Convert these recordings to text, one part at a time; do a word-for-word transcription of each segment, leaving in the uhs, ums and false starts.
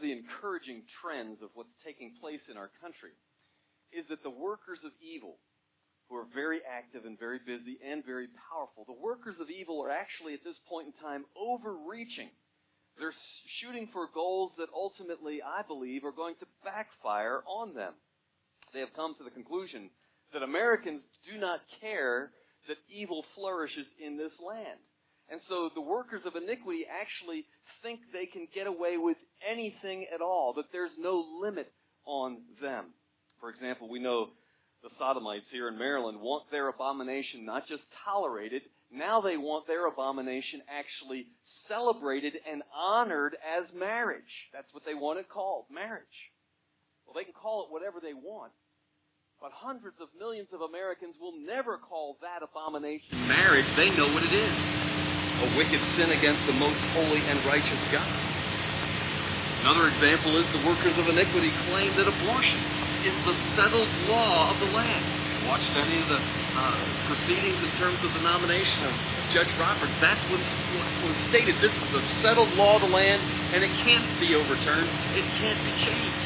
the encouraging trends of what's taking place in our country is that the workers of evil, who are very active and very busy and very powerful, the workers of evil are actually at this point in time overreaching. They're shooting for goals that ultimately, I believe, are going to backfire on them. They have come to the conclusion that Americans do not care that evil flourishes in this land. And so the workers of iniquity actually think they can get away with anything at all, that there's no limit on them. For example, we know the Sodomites here in Maryland want their abomination not just tolerated, now they want their abomination actually celebrated and honored as marriage. That's what they want it called, marriage. Well, they can call it whatever they want, but hundreds of millions of Americans will never call that abomination marriage. They know what it is, a wicked sin against the most holy and righteous God. Another example is the workers of iniquity claim that abortion is the settled law of the land. Watched any of the uh, proceedings in terms of the nomination of Judge Roberts. That's what was stated. This is the settled law of the land, and it can't be overturned. It can't be changed.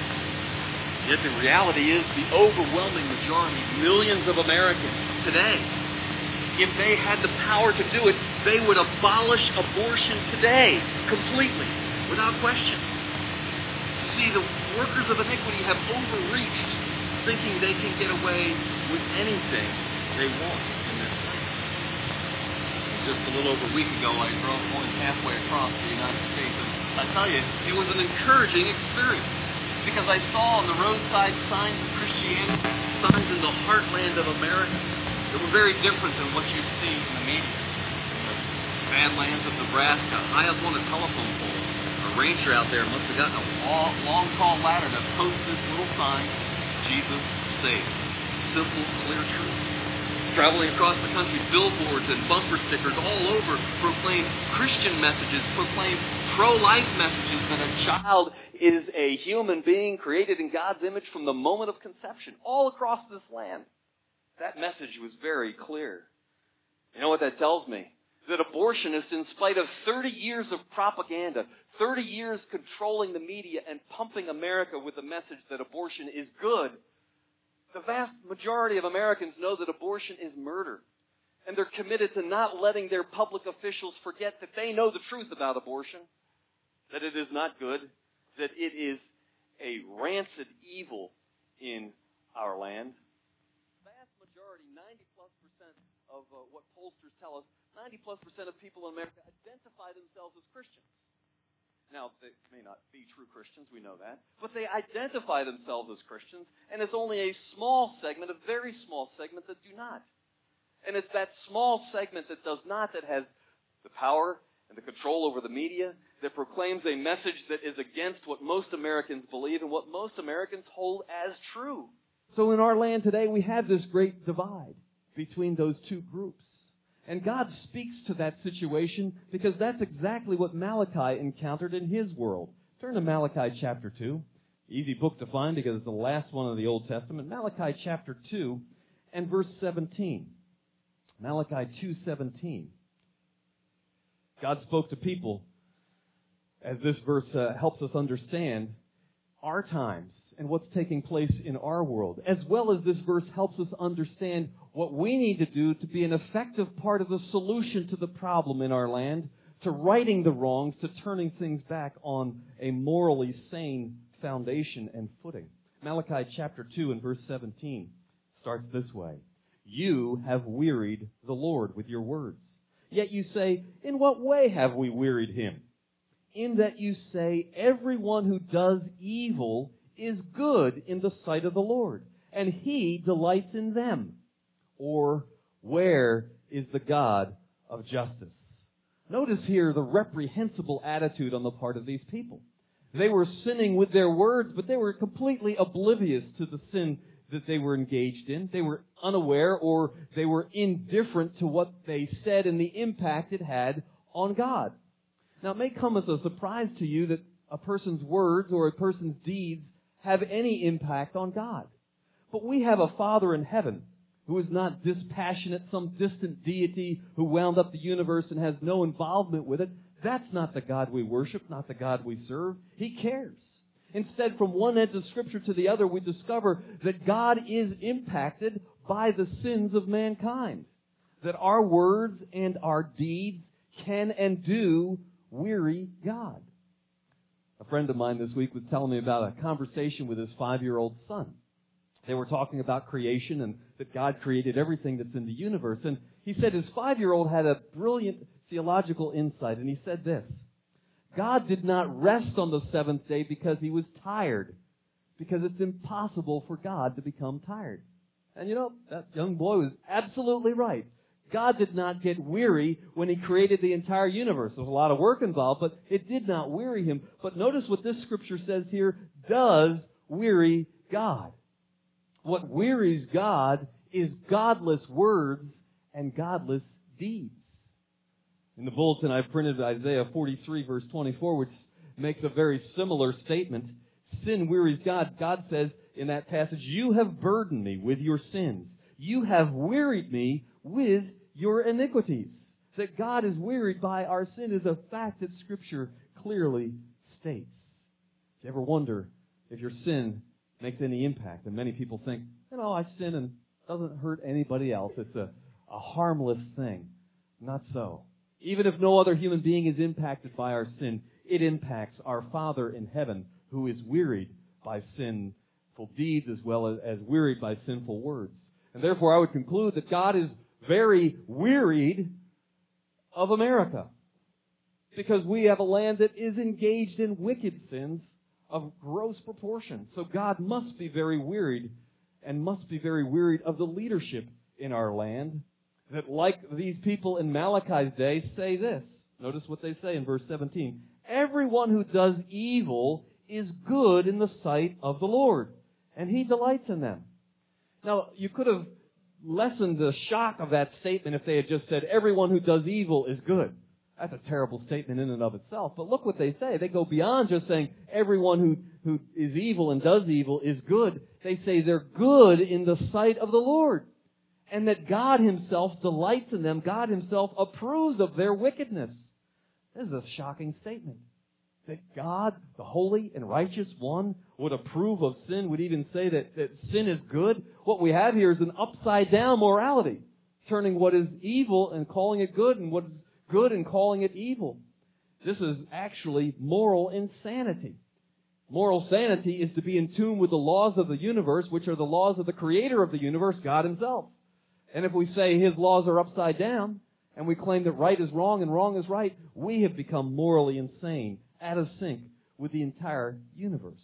Yet the reality is the overwhelming majority, millions of Americans today, if they had the power to do it, they would abolish abortion today, completely, without question. See, the workers of iniquity have overreached, thinking they can get away with anything they want in this land. Just a little over a week ago, I drove more than halfway across the United States, and I tell you, it was an encouraging experience, because I saw on the roadside signs of Christianity, signs in the heartland of America, that were very different than what you see in the media. In the badlands of Nebraska, high up on a telephone pole, a ranger out there must have gotten a long, long tall ladder to post this little sign, Jesus saves. Simple, clear truth. Traveling across the country, billboards and bumper stickers all over proclaim Christian messages, proclaim pro-life messages that a child is a human being created in God's image from the moment of conception, all across this land. That message was very clear. You know what that tells me? That abortionists, in spite of thirty years of propaganda, thirty years controlling the media and pumping America with the message that abortion is good, the vast majority of Americans know that abortion is murder. And they're committed to not letting their public officials forget that they know the truth about abortion, that it is not good, that it is a rancid evil in our land. The vast majority, ninety plus percent of uh, what pollsters tell us, ninety plus percent of people in America identify themselves as Christians. Now, they may not be true Christians, we know that, but they identify themselves as Christians, and it's only a small segment, a very small segment, that do not. And it's that small segment that does not that has the power and the control over the media, that proclaims a message that is against what most Americans believe and what most Americans hold as true. So in our land today, we have this great divide between those two groups. And God speaks to that situation because that's exactly what Malachi encountered in his world. Turn to Malachi chapter two. Easy book to find because it's the last one of the Old Testament. Malachi chapter two and verse seventeen. Malachi two seventeen. God spoke to people, as this verse uh, helps us understand our times and what's taking place in our world, as well as this verse helps us understand what we need to do to be an effective part of the solution to the problem in our land, to righting the wrongs, to turning things back on a morally sane foundation and footing. Malachi chapter two and verse seventeen starts this way. You have wearied the Lord with your words. Yet you say, in what way have we wearied him? In that you say, everyone who does evil is good in the sight of the Lord, and he delights in them. Or, where is the God of justice? Notice here the reprehensible attitude on the part of these people. They were sinning with their words, but they were completely oblivious to the sin that they were engaged in. They were unaware, or they were indifferent to what they said and the impact it had on God. Now, it may come as a surprise to you that a person's words or a person's deeds have any impact on God. But we have a Father in heaven who is not dispassionate, some distant deity who wound up the universe and has no involvement with it. That's not the God we worship, not the God we serve. He cares. Instead, from one end of Scripture to the other, we discover that God is impacted by the sins of mankind. That our words and our deeds can and do weary God. A friend of mine this week was telling me about a conversation with his five-year-old son. They were talking about creation and that God created everything that's in the universe. And he said his five-year-old had a brilliant theological insight. And he said this: God did not rest on the seventh day because He was tired. Because it's impossible for God to become tired. And you know, that young boy was absolutely right. God did not get weary when He created the entire universe. There was a lot of work involved, but it did not weary Him. But notice what this Scripture says here does weary God. What wearies God is godless words and godless deeds. In the bulletin, I've printed Isaiah forty-three, verse twenty-four, which makes a very similar statement. Sin wearies God. God says in that passage, you have burdened me with your sins. You have wearied me with your iniquities. That God is wearied by our sin is a fact that Scripture clearly states. Do you ever wonder if your sin makes any impact? And many people think, you know, I sin and it doesn't hurt anybody else. It's a, a harmless thing. Not so. Even if no other human being is impacted by our sin, it impacts our Father in heaven, who is wearied by sinful deeds as well as, as wearied by sinful words. And therefore I would conclude that God is very wearied of America, because we have a land that is engaged in wicked sins of gross proportion. So God must be very wearied, and must be very wearied of the leadership in our land, that like these people in Malachi's day say this. Notice what they say in verse seventeen. Everyone who does evil is good in the sight of the Lord, and He delights in them. Now, you could have lessened the shock of that statement if they had just said, everyone who does evil is good. That's a terrible statement in and of itself. But look what they say. They go beyond just saying everyone who, who is evil and does evil is good. They say they're good in the sight of the Lord, and that God Himself delights in them. God Himself approves of their wickedness. This is a shocking statement. That God, the holy and righteous one, would approve of sin, would even say that, that sin is good. What we have here is an upside-down morality, turning what is evil and calling it good, and what is good and calling it evil. This is actually moral insanity. Moral sanity is to be in tune with the laws of the universe, which are the laws of the Creator of the universe, God Himself. And if we say His laws are upside down, and we claim that right is wrong and wrong is right, we have become morally insane, out of sync with the entire universe.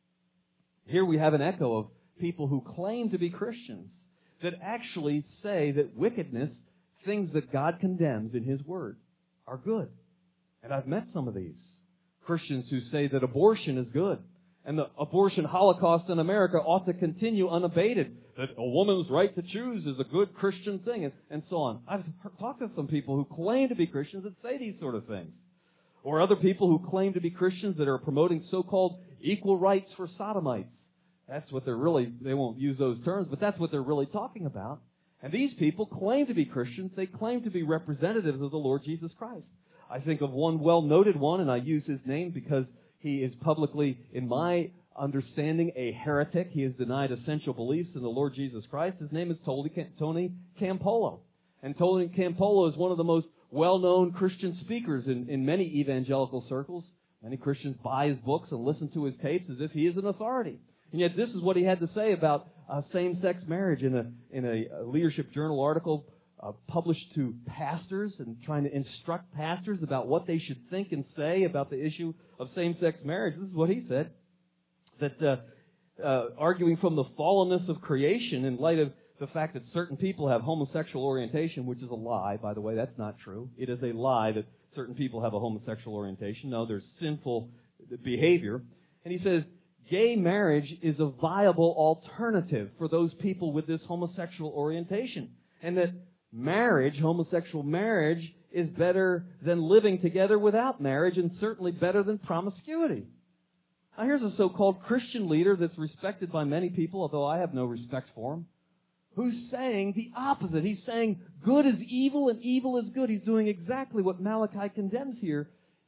Here we have an echo of people who claim to be Christians that actually say that wickedness, things that God condemns in His Word, are good. And I've met some of these Christians who say that abortion is good, and the abortion holocaust in America ought to continue unabated, that a woman's right to choose is a good Christian thing, and, and so on. I've talked to some people who claim to be Christians that say these sort of things. Or other people who claim to be Christians that are promoting so-called equal rights for sodomites. That's what they're really, they won't use those terms, but that's what they're really talking about. And these people claim to be Christians. They claim to be representatives of the Lord Jesus Christ. I think of one well-noted one, and I use his name because he is publicly, in my understanding, a heretic. He has denied essential beliefs in the Lord Jesus Christ. His name is Tony Campolo. And Tony Campolo is one of the most well-known Christian speakers in, in many evangelical circles. Many Christians buy his books and listen to his tapes as if he is an authority. And yet this is what he had to say about uh, same-sex marriage in a, in a Leadership Journal article uh, published to pastors and trying to instruct pastors about what they should think and say about the issue of same-sex marriage. This is what he said, that uh, uh, arguing from the fallenness of creation in light of the fact that certain people have homosexual orientation, which is a lie, by the way, that's not true. It is a lie that certain people have a homosexual orientation. No, there's sinful behavior. And he says, gay marriage is a viable alternative for those people with this homosexual orientation. And that marriage, homosexual marriage, is better than living together without marriage, and certainly better than promiscuity. Now here's a so-called Christian leader that's respected by many people, although I have no respect for him, who's saying the opposite. He's saying good is evil and evil is good. He's doing exactly what Malachi condemns here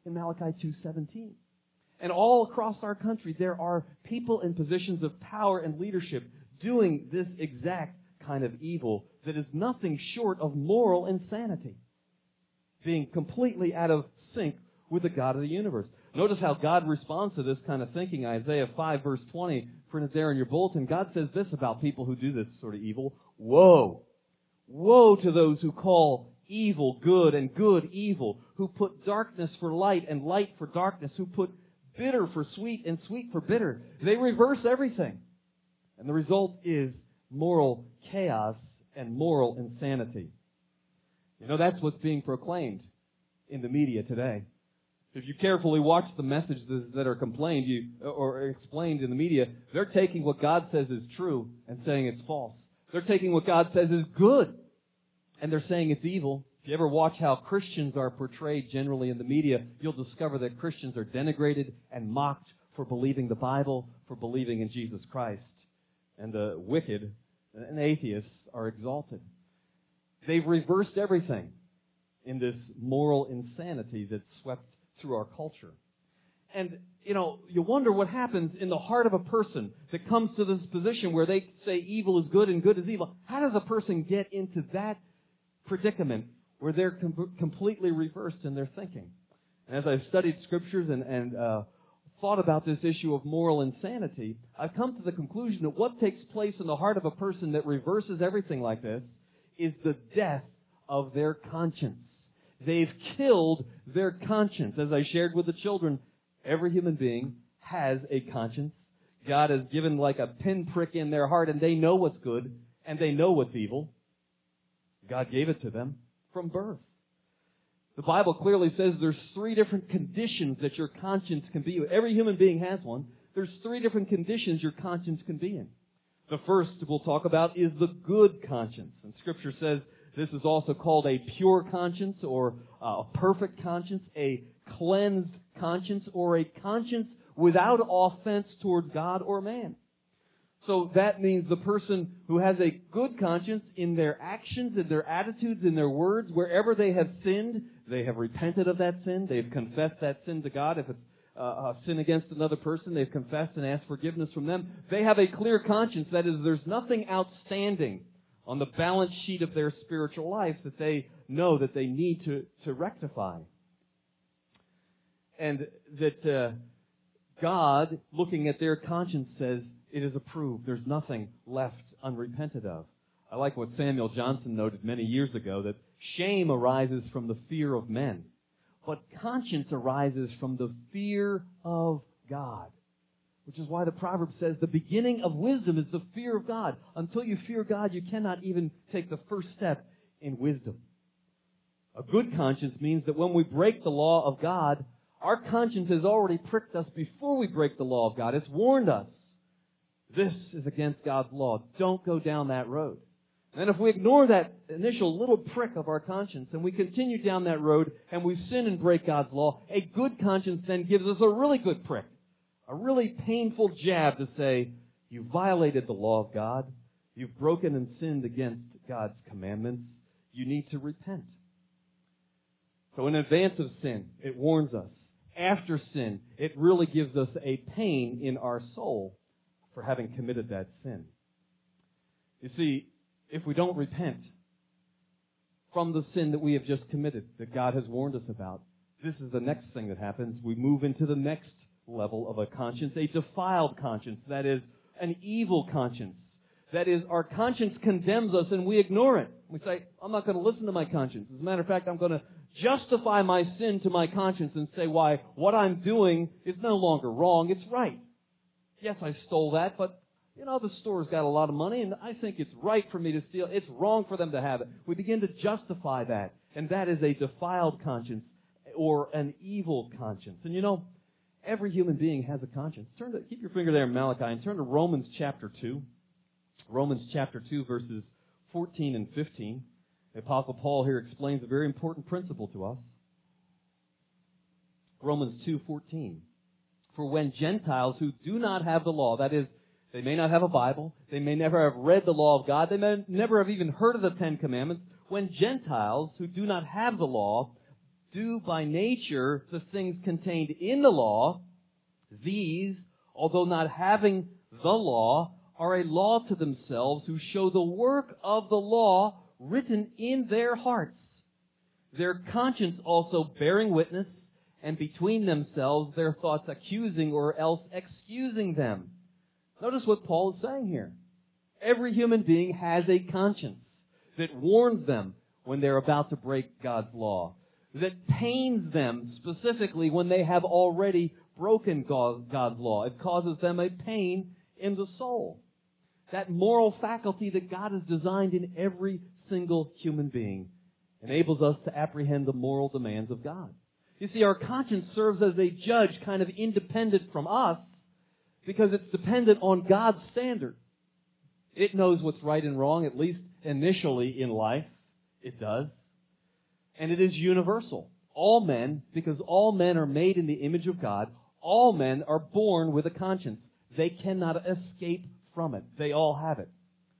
in Malachi two seventeen. And all across our country, there are people in positions of power and leadership doing this exact kind of evil that is nothing short of moral insanity, being completely out of sync with the God of the universe. Notice how God responds to this kind of thinking. Isaiah five, verse twenty, printed there in your bulletin. God says this about people who do this sort of evil. Woe! Woe to those who call evil good and good evil, who put darkness for light and light for darkness, who put bitter for sweet and sweet for bitter. They reverse everything. And the result is moral chaos and moral insanity. You know, that's what's being proclaimed in the media today. If you carefully watch the messages that are complained you, or explained in the media, they're taking what God says is true and saying it's false. They're taking what God says is good and they're saying it's evil. If you ever watch how Christians are portrayed generally in the media, you'll discover that Christians are denigrated and mocked for believing the Bible, for believing in Jesus Christ. And the wicked and atheists are exalted. They've reversed everything in this moral insanity that's swept through our culture. And, you know, you wonder what happens in the heart of a person that comes to this position where they say evil is good and good is evil. How does a person get into that predicament where they're com- completely reversed in their thinking? And as I've studied scriptures and, and uh, thought about this issue of moral insanity, I've come to the conclusion that what takes place in the heart of a person that reverses everything like this is the death of their conscience. They've killed their conscience. As I shared with the children, every human being has a conscience. God has given like a pinprick in their heart, and they know what's good, and they know what's evil. God gave it to them from birth. The Bible clearly says there's three different conditions that your conscience can be in. Every human being has one. There's three different conditions your conscience can be in. The first we'll talk about is the good conscience. And Scripture says this is also called a pure conscience or a perfect conscience, a cleansed conscience, or a conscience without offense towards God or man. So that means the person who has a good conscience in their actions, in their attitudes, in their words, wherever they have sinned, they have repented of that sin. They've confessed that sin to God. If it's uh, a sin against another person, they've confessed and asked forgiveness from them. They have a clear conscience. That is, there's nothing outstanding on the balance sheet of their spiritual life that they know that they need to, to rectify. And that uh, God, looking at their conscience, says, it is approved. There's nothing left unrepented of. I like what Samuel Johnson noted many years ago, that shame arises from the fear of men, but conscience arises from the fear of God. Which is why the proverb says the beginning of wisdom is the fear of God. Until you fear God, you cannot even take the first step in wisdom. A good conscience means that when we break the law of God, our conscience has already pricked us before we break the law of God. It's warned us. This is against God's law. Don't go down that road. And if we ignore that initial little prick of our conscience and we continue down that road and we sin and break God's law, a good conscience then gives us a really good prick. A really painful jab to say, you violated the law of God. You've broken and sinned against God's commandments. You need to repent. So in advance of sin, it warns us. After sin, it really gives us a pain in our soul for having committed that sin. You see, if we don't repent from the sin that we have just committed, that God has warned us about, this is the next thing that happens. We move into the next level of a conscience, a defiled conscience, that is, an evil conscience. That is, our conscience condemns us and we ignore it. We say, I'm not going to listen to my conscience. As a matter of fact, I'm going to justify my sin to my conscience and say why what I'm doing is no longer wrong, it's right. Yes, I stole that, but, you know, the store's got a lot of money and I think it's right for me to steal. It's wrong for them to have it. We begin to justify that, and that is a defiled conscience or an evil conscience. And you know, every human being has a conscience. Turn to, keep your finger there in Malachi and turn to Romans chapter two. Romans chapter two, verses fourteen and fifteen. The Apostle Paul here explains a very important principle to us. Romans two fourteen. For when Gentiles who do not have the law, that is, they may not have a Bible, they may never have read the law of God, they may never have even heard of the Ten Commandments, when Gentiles who do not have the law do by nature the things contained in the law, these, although not having the law, are a law to themselves who show the work of the law written in their hearts, their conscience also bearing witness, and between themselves their thoughts accusing or else excusing them. Notice what Paul is saying here. Every human being has a conscience that warns them when they're about to break God's law, that pains them specifically when they have already broken God's law. It causes them a pain in the soul. That moral faculty that God has designed in every single human being enables us to apprehend the moral demands of God. You see, our conscience serves as a judge kind of independent from us because it's dependent on God's standard. It knows what's right and wrong, at least initially in life. It does. And it is universal. All men, because all men are made in the image of God, all men are born with a conscience. They cannot escape from it. They all have it.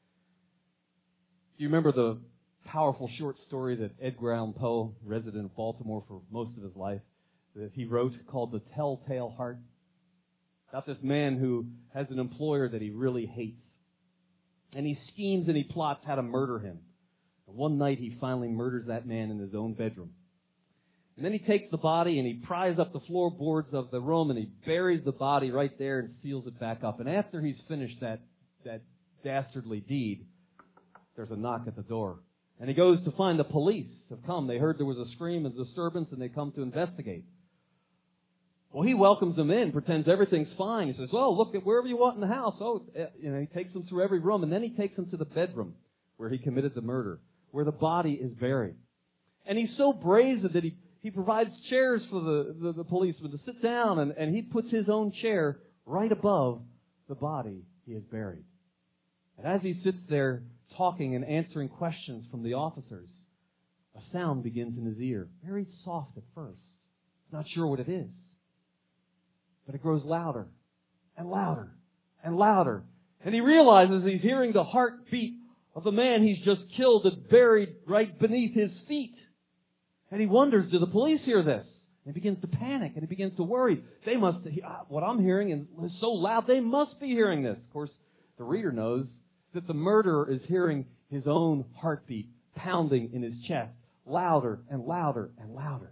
Do you remember the powerful short story that Edgar Allan Poe, resident of Baltimore for most of his life, that he wrote called The Telltale Heart? About this man who has an employer that he really hates. And he schemes and he plots how to murder him. And one night he finally murders that man in his own bedroom. And then he takes the body and he pries up the floorboards of the room and he buries the body right there and seals it back up. And after he's finished that, that dastardly deed, there's a knock at the door. And he goes to find the police have come. They heard there was a scream and disturbance and they come to investigate. Well, he welcomes them in, pretends everything's fine. He says, well, look at wherever you want in the house. Oh, you know, he takes them through every room and then he takes them to the bedroom where he committed the murder, where the body is buried. And he's so brazen that he, he provides chairs for the, the, the policeman to sit down and, and he puts his own chair right above the body he has buried. And as he sits there talking and answering questions from the officers, a sound begins in his ear. Very soft at first. He's not sure what it is. But it grows louder and louder and louder. And he realizes he's hearing the heartbeat of the man he's just killed and buried right beneath his feet. And he wonders, do the police hear this? And he begins to panic and he begins to worry. They must, what I'm hearing is so loud, they must be hearing this. Of course, the reader knows that the murderer is hearing his own heartbeat pounding in his chest, louder and louder and louder.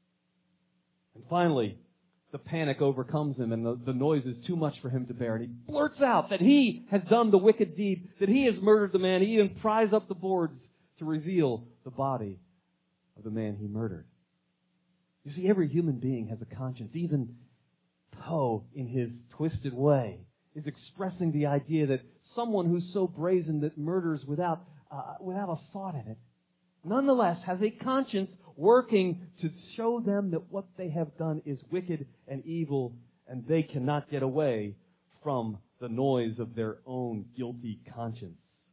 And finally, the panic overcomes him and the, the noise is too much for him to bear. And he blurts out that he has done the wicked deed, that he has murdered the man. He even pries up the boards to reveal the body of the man he murdered. You see, every human being has a conscience. Even Poe, in his twisted way, is expressing the idea that someone who's so brazen that murders without, uh, without a thought in it, nonetheless has a conscience working to show them that what they have done is wicked and evil, and they cannot get away from the noise of their own guilty conscience.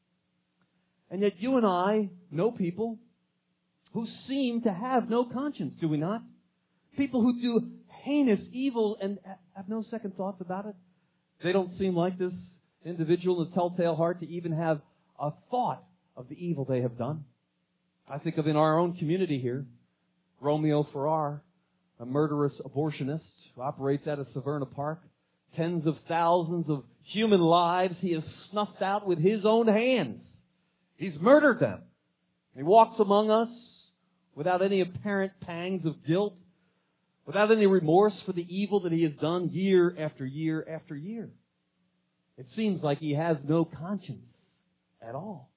And yet you and I know people who seem to have no conscience, do we not? People who do heinous evil and have no second thoughts about it. They don't seem like this individual in the Telltale Heart to even have a thought of the evil they have done. I think of in our own community here, Romeo Farrar, a murderous abortionist who operates out of Severna Park. Tens of thousands of human lives he has snuffed out with his own hands. He's murdered them. He walks among us without any apparent pangs of guilt, without any remorse for the evil that he has done year after year after year. It seems like he has no conscience at all.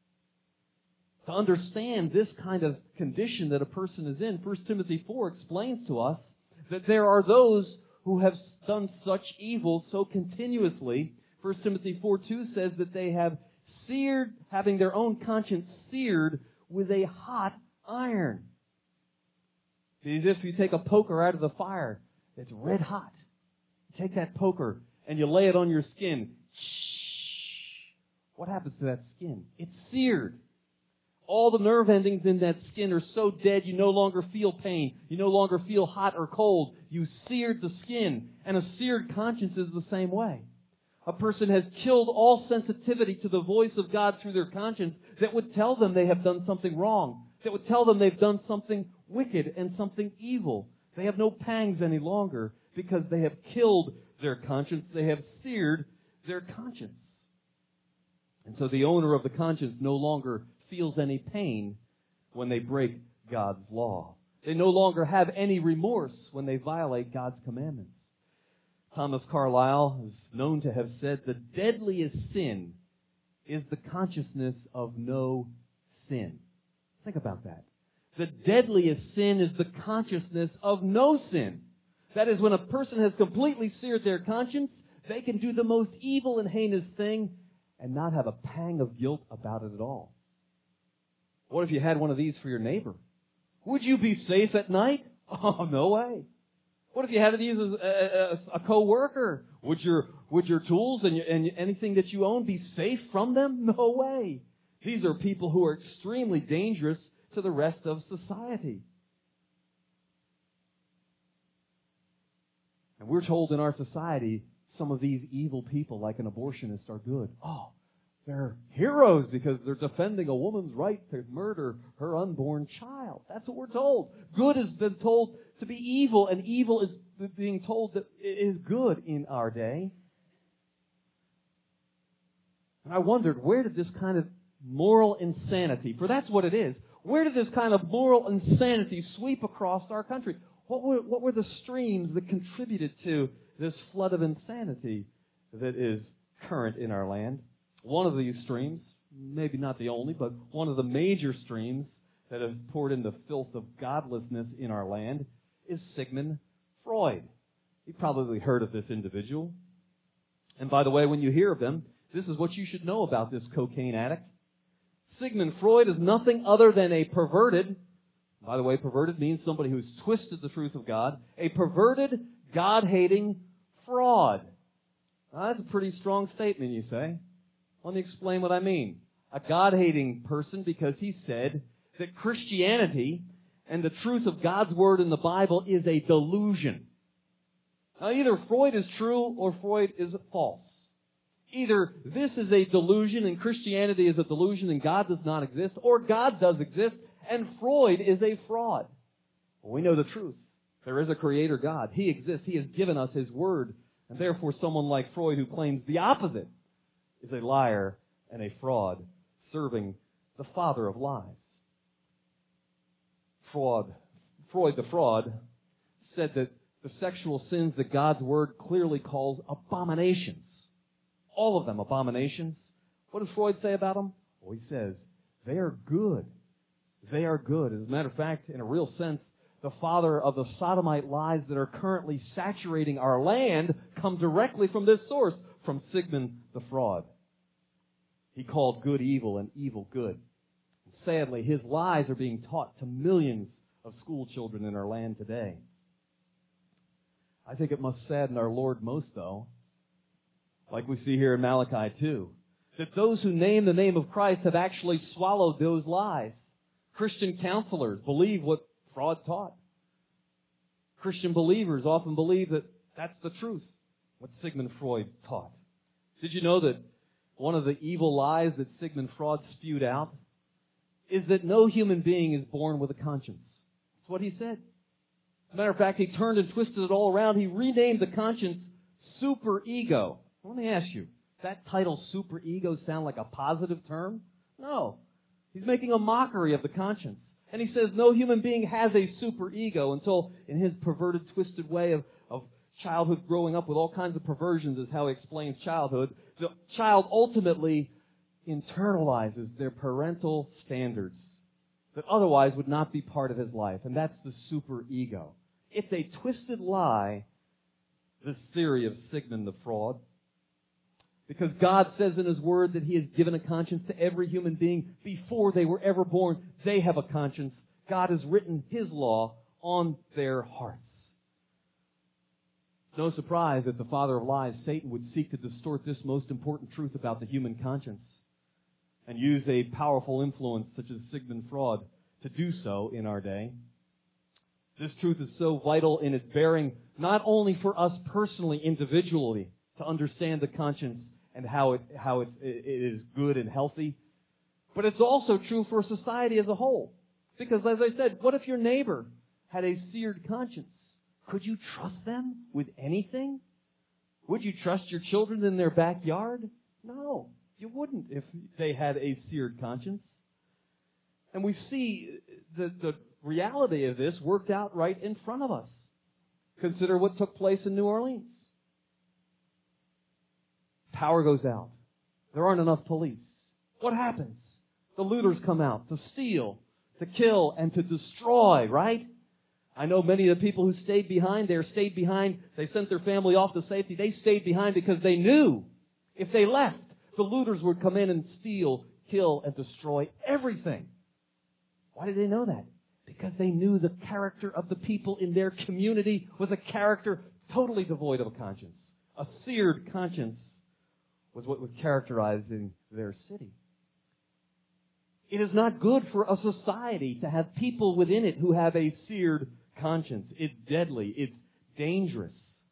To understand this kind of condition that a person is in, First Timothy four explains to us that there are those who have done such evil so continuously. First Timothy four two says that they have seared, having their own conscience seared with a hot iron. It's as if you take a poker out of the fire. It's red hot. You take that poker and you lay it on your skin. What happens to that skin? It's seared. All the nerve endings in that skin are so dead you no longer feel pain. You no longer feel hot or cold. You seared the skin. And a seared conscience is the same way. A person has killed all sensitivity to the voice of God through their conscience that would tell them they have done something wrong. That would tell them they've done something wicked and something evil. They have no pangs any longer because they have killed their conscience. They have seared their conscience. And so the owner of the conscience no longer feels any pain when they break God's law. They no longer have any remorse when they violate God's commandments. Thomas Carlyle is known to have said, the deadliest sin is the consciousness of no sin. Think about that. The deadliest sin is the consciousness of no sin. That is, when a person has completely seared their conscience, they can do the most evil and heinous thing and not have a pang of guilt about it at all. What if you had one of these for your neighbor? Would you be safe at night? Oh, no way. What if you had these as a, a, a co-worker? Would your, would your tools and, your, and anything that you own be safe from them? No way. These are people who are extremely dangerous to the rest of society. And we're told in our society some of these evil people, like an abortionist, are good. Oh, they're heroes because they're defending a woman's right to murder her unborn child. That's what we're told. Good has been told to be evil, and evil is being told that it is good in our day. And I wondered, where did this kind of moral insanity, for that's what it is, where did this kind of moral insanity sweep across our country? What were, what were the streams that contributed to this flood of insanity that is current in our land? One of these streams, maybe not the only, but one of the major streams that has poured in the filth of godlessness in our land is Sigmund Freud. You've probably heard of this individual. And by the way, when you hear of him, this is what you should know about this cocaine addict. Sigmund Freud is nothing other than a perverted, by the way, perverted means somebody who's twisted the truth of God, a perverted, God-hating fraud. Now, that's a pretty strong statement, you say. Let me explain what I mean. A God-hating person because he said that Christianity and the truth of God's Word in the Bible is a delusion. Now, either Freud is true or Freud is false. Either this is a delusion and Christianity is a delusion and God does not exist, or God does exist and Freud is a fraud. Well, we know the truth. There is a Creator God. He exists. He has given us His Word. And therefore, someone like Freud who claims the opposite is a liar and a fraud, serving the father of lies. Fraud, Freud the fraud said that the sexual sins that God's Word clearly calls abominations, all of them abominations. What does Freud say about them? Well, he says, they are good. They are good. As a matter of fact, in a real sense, the father of the sodomite lies that are currently saturating our land come directly from this source, from Sigmund the fraud. He called good evil and evil good. Sadly, his lies are being taught to millions of school children in our land today. I think it must sadden our Lord most, though, like we see here in Malachi two, that those who name the name of Christ have actually swallowed those lies. Christian counselors believe what Freud taught. Christian believers often believe that that's the truth, what Sigmund Freud taught. Did you know that one of the evil lies that Sigmund Freud spewed out is that no human being is born with a conscience? That's what he said. As a matter of fact, he turned and twisted it all around. He renamed the conscience superego. Let me ask you, does that title superego sound like a positive term? No. He's making a mockery of the conscience. And he says no human being has a superego until, in his perverted, twisted way of, of childhood growing up with all kinds of perversions is how he explains childhood, the child ultimately internalizes their parental standards that otherwise would not be part of his life. And that's the superego. It's a twisted lie, this theory of Sigmund the fraud. Because God says in His Word that He has given a conscience to every human being before they were ever born. They have a conscience. God has written His law on their hearts. It's no surprise that the father of lies, Satan, would seek to distort this most important truth about the human conscience and use a powerful influence such as Sigmund Freud to do so in our day. This truth is so vital in its bearing, not only for us personally, individually, to understand the conscience and how it how it, it is good and healthy, but it's also true for society as a whole. Because as I said, what if your neighbor had a seared conscience? Could you trust them with anything? Would you trust your children in their backyard? No, you wouldn't if they had a seared conscience. And we see the, the reality of this worked out right in front of us. Consider what took place in New Orleans. Power goes out. There aren't enough police. What happens? The looters come out to steal, to kill, and to destroy, right? I know many of the people who stayed behind there stayed behind. They sent their family off to safety. They stayed behind because they knew if they left, the looters would come in and steal, kill, and destroy everything. Why did they know that? Because they knew the character of the people in their community was a character totally devoid of a conscience. A seared conscience was what was characterizing their city. It is not good for a society to have people within it who have a seared conscience. It's deadly. It's dangerous.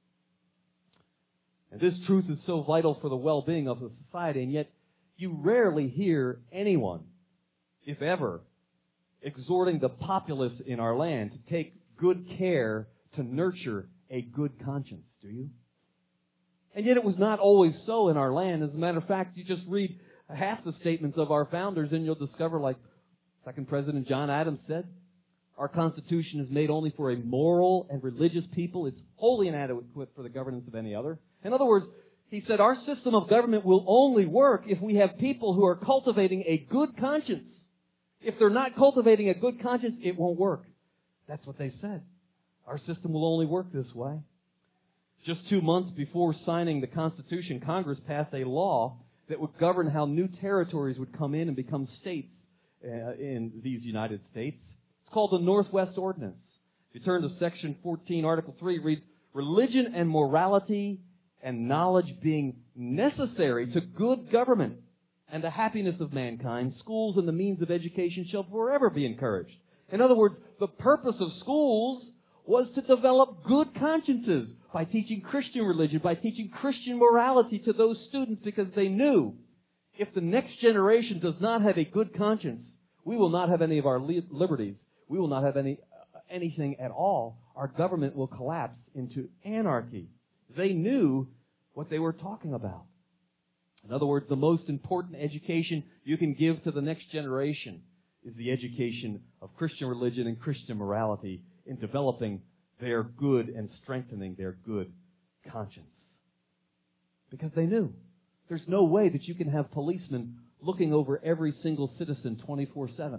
And this truth is so vital for the well-being of the society, and yet you rarely hear anyone, if ever, exhorting the populace in our land to take good care to nurture a good conscience, do you? And yet it was not always so in our land. As a matter of fact, you just read half the statements of our founders and you'll discover, like Second President John Adams said, our Constitution is made only for a moral and religious people. It's wholly inadequate for the governance of any other. In other words, he said our system of government will only work if we have people who are cultivating a good conscience. If they're not cultivating a good conscience, it won't work. That's what they said. Our system will only work this way. Just two months before signing the Constitution, Congress passed a law that would govern how new territories would come in and become states uh, in these United States. It's called the Northwest Ordinance. If you turn to Section fourteen, Article three, it reads, religion and morality and knowledge being necessary to good government and the happiness of mankind, schools and the means of education shall forever be encouraged. In other words, the purpose of schools was to develop good consciences by teaching Christian religion, by teaching Christian morality to those students, because they knew if the next generation does not have a good conscience, we will not have any of our liberties. We will not have any uh, anything at all. Our government will collapse into anarchy. They knew what they were talking about. In other words, the most important education you can give to the next generation is the education of Christian religion and Christian morality in developing their good and strengthening their good conscience. Because they knew there's no way that you can have policemen looking over every single citizen twenty-four seven.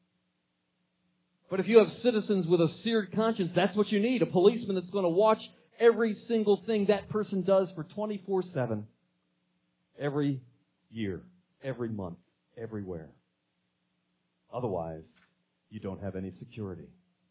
But if you have citizens with a seared conscience, that's what you need. A policeman that's going to watch every single thing that person does for twenty-four seven. Every year, every month, everywhere. Otherwise, you don't have any security.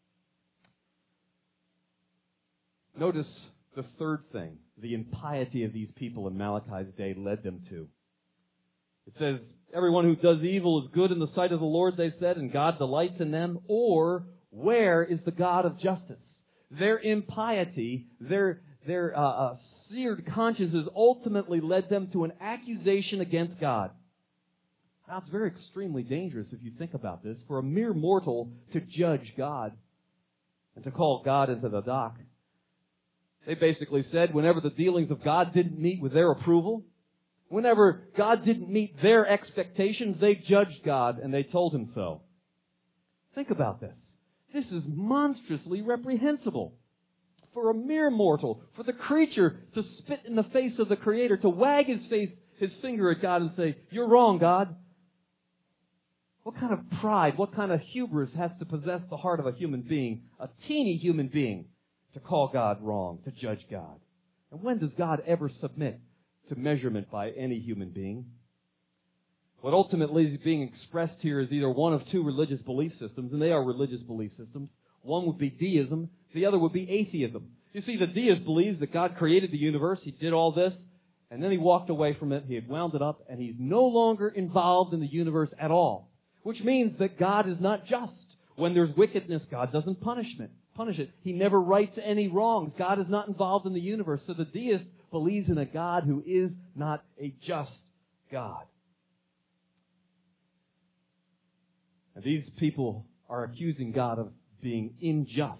Notice the third thing the impiety of these people in Malachi's day led them to. It says, everyone who does evil is good in the sight of the Lord, they said, and God delights in them. Or, where is the God of justice? Their impiety, their, their uh, uh, seared consciences ultimately led them to an accusation against God. Now, it's very extremely dangerous if you think about this, for a mere mortal to judge God and to call God into the dock. They basically said whenever the dealings of God didn't meet with their approval, whenever God didn't meet their expectations, they judged God and they told Him so. Think about this. This is monstrously reprehensible. For a mere mortal, for the creature to spit in the face of the Creator, to wag his face, his finger at God and say, "You're wrong, God." What kind of pride, what kind of hubris has to possess the heart of a human being, a teeny human being, to call God wrong, to judge God? And when does God ever submit to measurement by any human being? What ultimately is being expressed here is either one of two religious belief systems, and they are religious belief systems. One would be deism, the other would be atheism. You see, the deist believes that God created the universe, He did all this, and then He walked away from it, He had wound it up, and He's no longer involved in the universe at all. Which means that God is not just. When there's wickedness, God doesn't punish it. Punish it. He never rights any wrongs. God is not involved in the universe. So the deist believes in a God who is not a just God. And these people are accusing God of being unjust.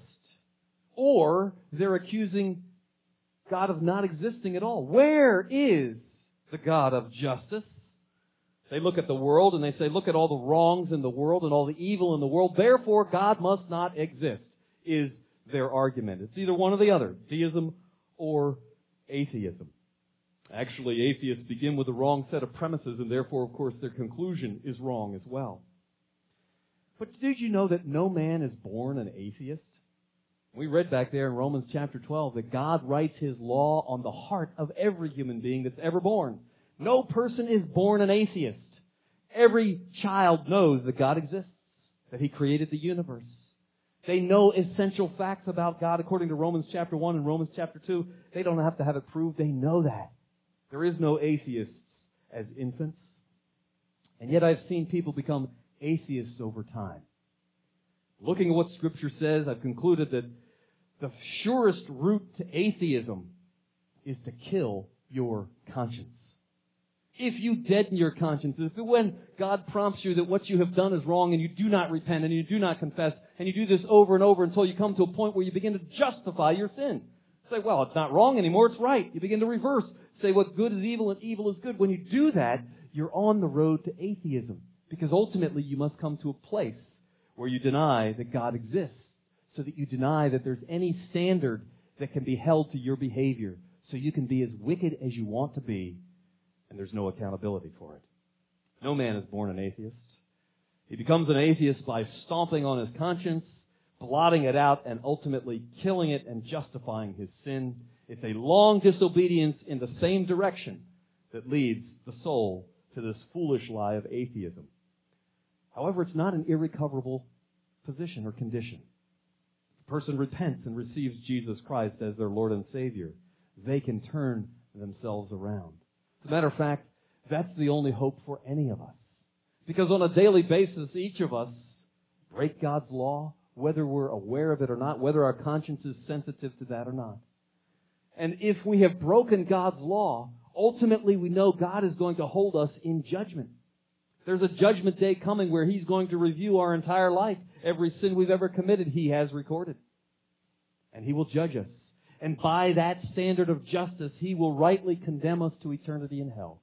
Or they're accusing God of not existing at all. Where is the God of justice? They look at the world and they say, look at all the wrongs in the world and all the evil in the world. Therefore, God must not exist, is their argument. It's either one or the other, deism or atheism. Actually, atheists begin with the wrong set of premises, and therefore, of course, their conclusion is wrong as well. But did you know that no man is born an atheist? We read back there in Romans chapter twelve that God writes His law on the heart of every human being that's ever born. No person is born an atheist. Every child knows that God exists, that He created the universe. They know essential facts about God according to Romans chapter one and Romans chapter two. They don't have to have it proved. They know that. There is no atheists as infants. And yet I've seen people become atheists over time. Looking at what Scripture says, I've concluded that the surest route to atheism is to kill your conscience. If you deaden your conscience, if when God prompts you that what you have done is wrong and you do not repent and you do not confess and you do this over and over until you come to a point where you begin to justify your sin. Say, well, it's not wrong anymore, it's right. You begin to reverse. Say what good is evil and evil is good. When you do that, you're on the road to atheism. Because ultimately you must come to a place where you deny that God exists, so that you deny that there's any standard that can be held to your behavior, so you can be as wicked as you want to be, and there's no accountability for it. No man is born an atheist. He becomes an atheist by stomping on his conscience, blotting it out, and ultimately killing it and justifying his sin. It's a long disobedience in the same direction that leads the soul to this foolish lie of atheism. However, it's not an irrecoverable position or condition. If a person repents and receives Jesus Christ as their Lord and Savior, they can turn themselves around. As a matter of fact, that's the only hope for any of us. Because on a daily basis, each of us break God's law, whether we're aware of it or not, whether our conscience is sensitive to that or not. And if we have broken God's law, ultimately we know God is going to hold us in judgment. There's a judgment day coming where He's going to review our entire life. Every sin we've ever committed, He has recorded. And He will judge us. And by that standard of justice, He will rightly condemn us to eternity in hell.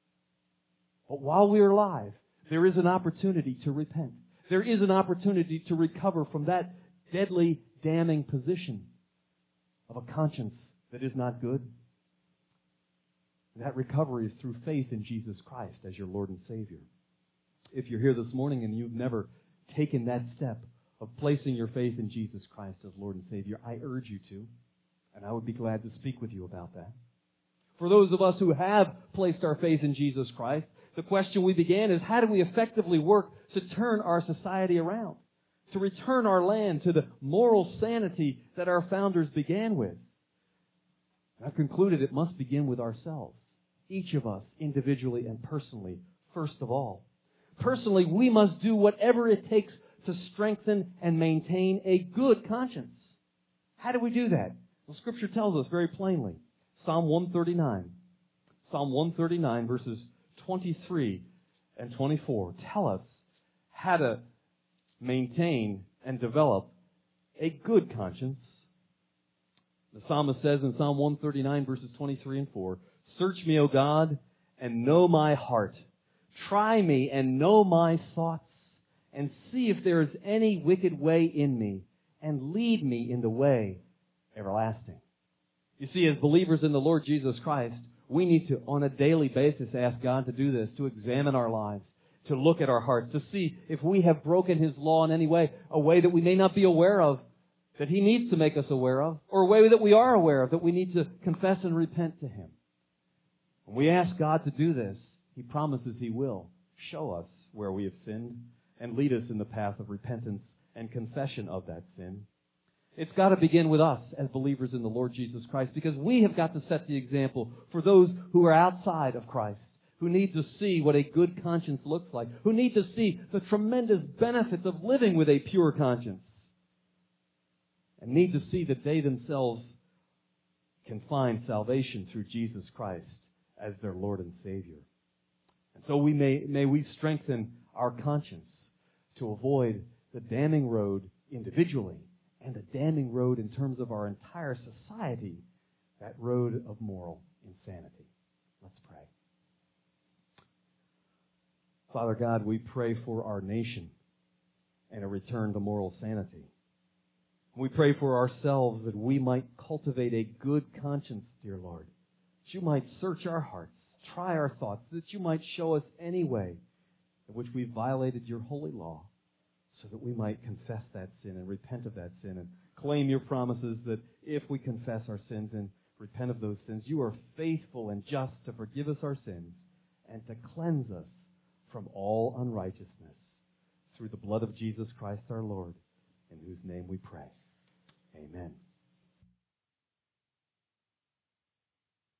But while we are alive, there is an opportunity to repent. There is an opportunity to recover from that deadly, damning position of a conscience that is not good. And that recovery is through faith in Jesus Christ as your Lord and Savior. If you're here this morning and you've never taken that step of placing your faith in Jesus Christ as Lord and Savior, I urge you to, and I would be glad to speak with you about that. For those of us who have placed our faith in Jesus Christ, the question we began is, how do we effectively work to turn our society around, to return our land to the moral sanity that our founders began with? I've concluded it must begin with ourselves, each of us individually and personally, first of all. Personally, we must do whatever it takes to strengthen and maintain a good conscience. How do we do that? Well, Scripture tells us very plainly. Psalm one thirty-nine. Psalm one thirty-nine, verses twenty-three and twenty-four tell us how to maintain and develop a good conscience. The psalmist says in Psalm one thirty-nine, verses twenty-three and four, "Search me, O God, and know my heart. Try me and know my thoughts, and see if there is any wicked way in me, and lead me in the way everlasting." You see, as believers in the Lord Jesus Christ, we need to, on a daily basis, ask God to do this, to examine our lives, to look at our hearts, to see if we have broken His law in any way, a way that we may not be aware of, that He needs to make us aware of, or a way that we are aware of, that we need to confess and repent to Him. When we ask God to do this, He promises He will show us where we have sinned and lead us in the path of repentance and confession of that sin. It's got to begin with us as believers in the Lord Jesus Christ, because we have got to set the example for those who are outside of Christ, who need to see what a good conscience looks like, who need to see the tremendous benefits of living with a pure conscience, and need to see that they themselves can find salvation through Jesus Christ as their Lord and Savior. And so we may, may we strengthen our conscience to avoid the damning road individually and a damning road in terms of our entire society, that road of moral insanity. Let's pray. Father God, we pray for our nation and a return to moral sanity. We pray for ourselves that we might cultivate a good conscience, dear Lord, that you might search our hearts, try our thoughts, that you might show us any way in which we've violated your holy law, so that we might confess that sin and repent of that sin and claim your promises that if we confess our sins and repent of those sins, you are faithful and just to forgive us our sins and to cleanse us from all unrighteousness through the blood of Jesus Christ our Lord, in whose name we pray. Amen.